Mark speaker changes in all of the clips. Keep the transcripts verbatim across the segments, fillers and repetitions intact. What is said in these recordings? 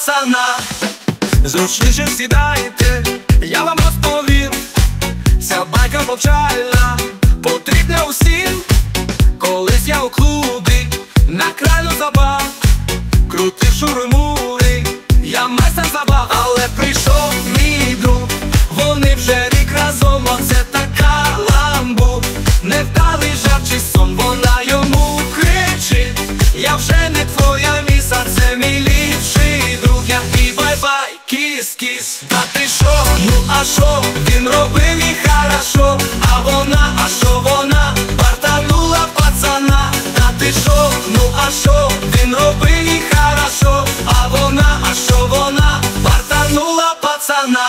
Speaker 1: пацана. Зручніше сідайте, я вам розповім. Ця байка повчальна, потрібна усім. Колись я у клубі на краю забав, крутив шури-мури, я майстер забав. Але прийшов мій друг, вони вже рік разом, оце така ламбу. Невдалий жарт чи сон, вона йому кричить: я вже не твоя міса, це мій ліпший друг. Я і бай-бай, кіс-кіс. Та ти шо, ну а шо, він робив і хорошо. А вона, а шо вона, партанула пацана. Та ти шо, ну а шо, він робив і хорошо. А вона, а шо вона, партанула пацана.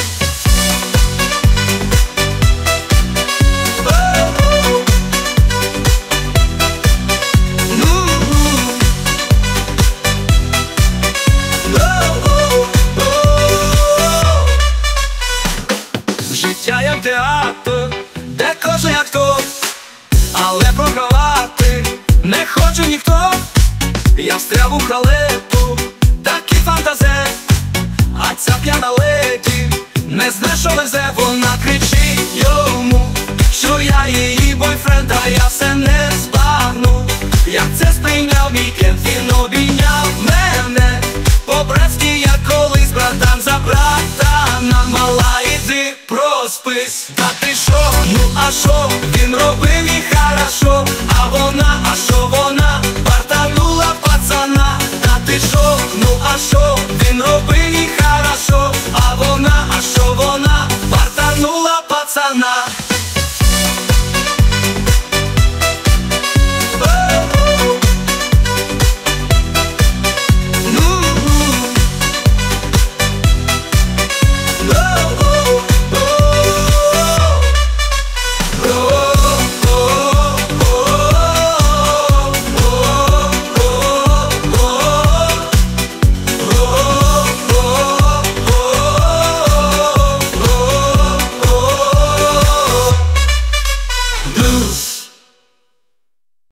Speaker 1: Життя як театр, де кожен актор, але програвати не хоче ніхто. Я встряв у халепу, такий фантазе, а ця п'яна леді не зна, що везе. Вона кричить йому, що я її бойфренд, а я все не збагну. Як це сприйняв мій кент, він обійняв мене по-братськи, як колись братан за братана. Мала, іди проспись. Та ти шо, ну а шо, він робив і хорошо. А вона, а шо вона